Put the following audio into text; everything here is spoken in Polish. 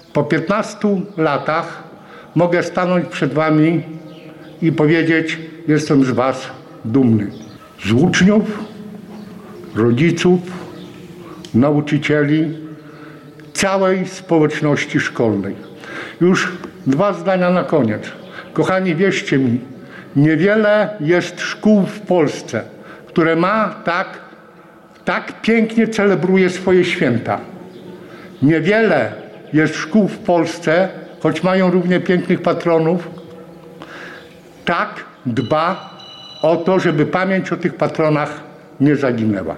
Po 15 latach mogę stanąć przed wami i powiedzieć, jestem z was dumny. Z uczniów, rodziców, nauczycieli, całej społeczności szkolnej. Już 2 zdania na koniec. Kochani, wierzcie mi, niewiele jest szkół w Polsce, które tak pięknie celebruje swoje święta. Niewiele jest szkół w Polsce, choć mają równie pięknych patronów, tak dba o to, żeby pamięć o tych patronach nie zaginęła.